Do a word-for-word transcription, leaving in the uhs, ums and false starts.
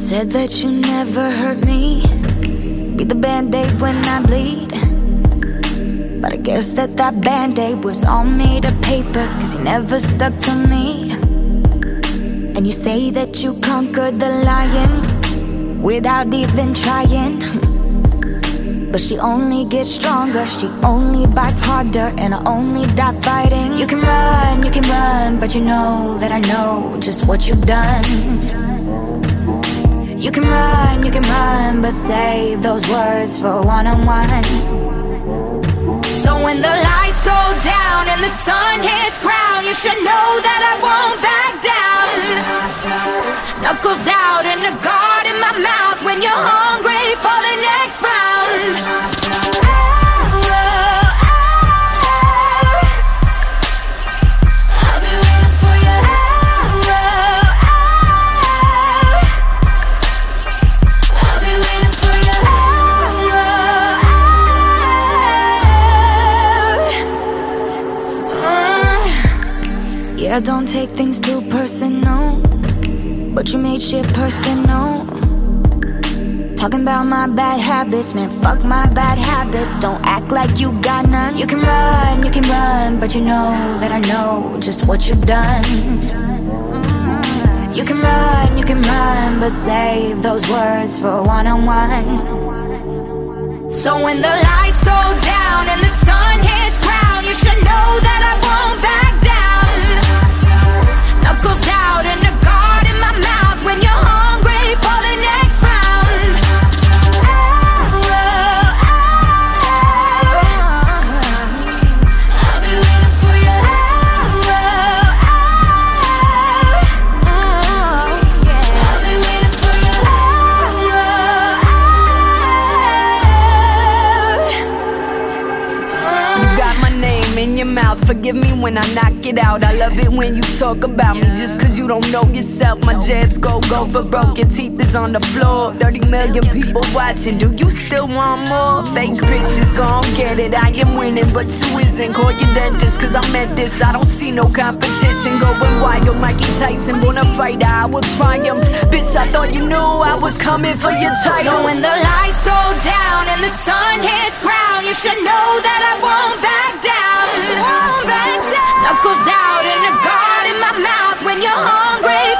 Said that you never hurt me, be the band-aid when I bleed. But I guess that that band-aid was all made of paper, cause you never stuck to me. And you say that you conquered the lion without even trying. But she only gets stronger, she only bites harder, and I only die fighting. You can run, you can run, but you know that I know just what you've done. You can run, you can run, but save those words for a one-on-one. So when the lights go down and the sun hits ground, you should know that I won't back down. Knuckles out and a guard in my mouth when you're hungry for the next round. Yeah, don't take things too personal, but you made shit personal. Talking about my bad habits, man, fuck my bad habits. Don't act like you got none. You can run, you can run, but you know that I know just what you've done. You can run, you can run, but save those words for a one-on-one. So when the lights go down and the sun hits ground, you should know that I won't back down. Knuckles out and a guard in my mouth when you're hungry for the next round. I'll be waiting for you. I'll be waiting for you. You got my name in your mouth, forgive me when I knock it out. I love it when you talk about me just cause you don't know yourself. My jabs go, go for broke, your teeth is on the floor. Thirty million people watching, do you still want more? Fake bitches gon' get it, I am winning, but you isn't. Call your dentist cause I meant this, I don't see no competition. Going wild, Mikey Tyson, born a fighter, I will triumph. Bitch, I thought you knew I was coming for your title. So when the lights go down and the sun hits ground, you should know that I won't back down. Won't back down. Knuckles out and a guard in my mouth when you're hungry